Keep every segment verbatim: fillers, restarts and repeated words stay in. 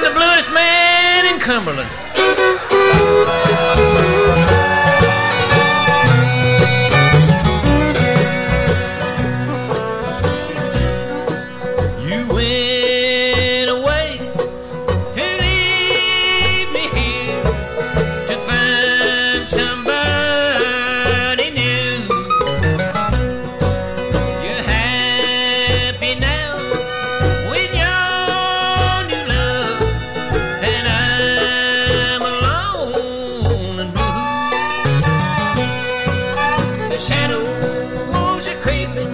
the bluest man in Cumberland. You went away to leave me here to find somebody new. You're happy now with your new love, and I'm alone and blue. The shadows are creeping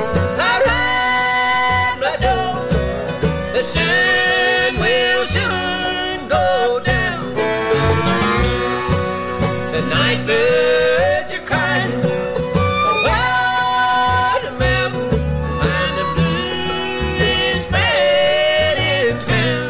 around my door. The sun will soon go down. The night birds are crying over the mountain. I'm the bluest man in town.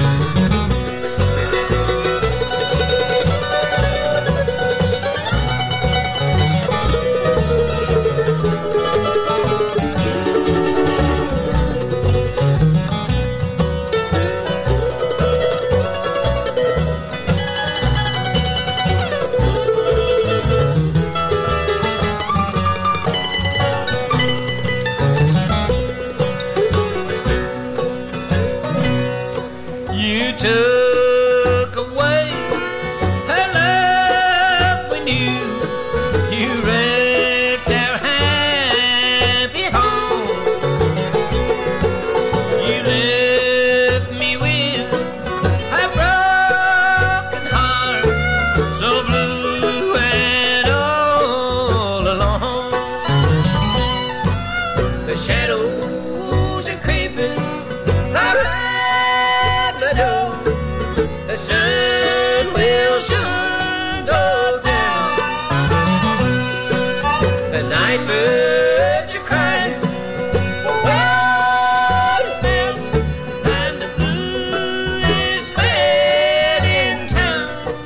You took away her love when you you wrecked our happy home. You left me with a broken heart, so blue and all alone. The shadows are creeping around the door. The sun will soon go down. The night birds are crying over the mountain. I'm the bluest man in town.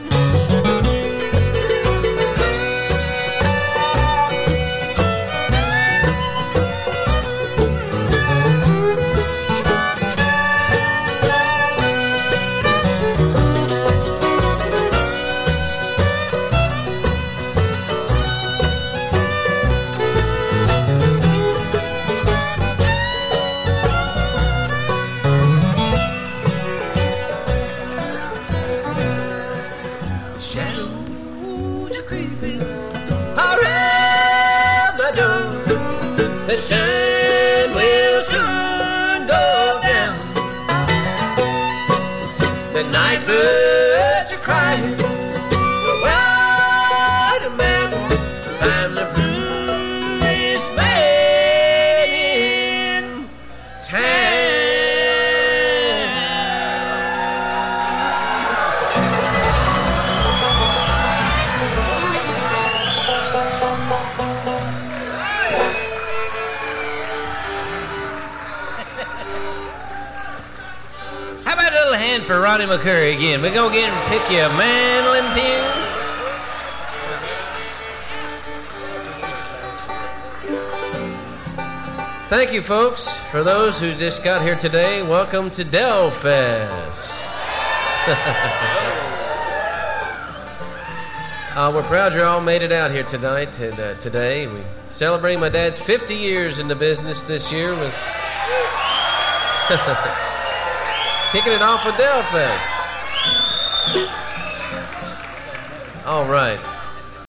The shadows are creeping around my door. The sun will soon go down. The night birds are crying over the mountain. I'm the bluest man in town. How about a little hand for Ronnie McCurry again? We're going to get and pick you a mandolin tune. Thank you, folks. For those who just got here today, welcome to Del Fest. uh, we're proud you all made it out here tonight. And uh, today we celebrate my dad's fifty years in the business this year with kicking it off with Del Fest. All right.